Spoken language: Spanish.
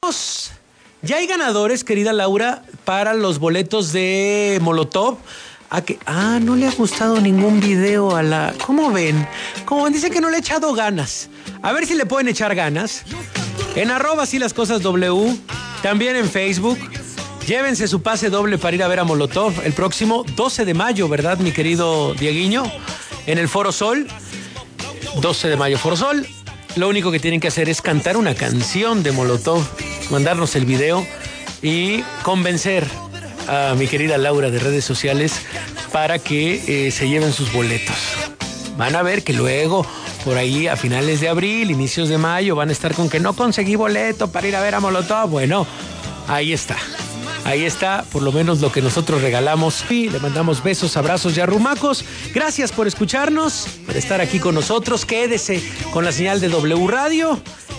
tenemos... Ya hay ganadores, querida Laura, para los boletos de Molotov. No le ha gustado ningún video a la... ¿Cómo ven? Como dice que no le ha echado ganas. A ver si le pueden echar ganas. En @silascosasw, también en Facebook. Llévense su pase doble para ir a ver a Molotov el próximo 12 de mayo, ¿verdad, mi querido Dieguiño? En el Foro Sol. 12 de mayo, Foro Sol. Lo único que tienen que hacer es cantar una canción de Molotov, mandarnos el video y convencer a mi querida Laura de redes sociales para que se lleven sus boletos. Van a ver que luego, por ahí a finales de abril, inicios de mayo, van a estar con que no conseguí boleto para ir a ver a Molotov. Bueno, ahí está. Ahí está, por lo menos lo que nosotros regalamos. Y le mandamos besos, abrazos y arrumacos. Gracias por escucharnos, por estar aquí con nosotros. Quédese con la señal de W Radio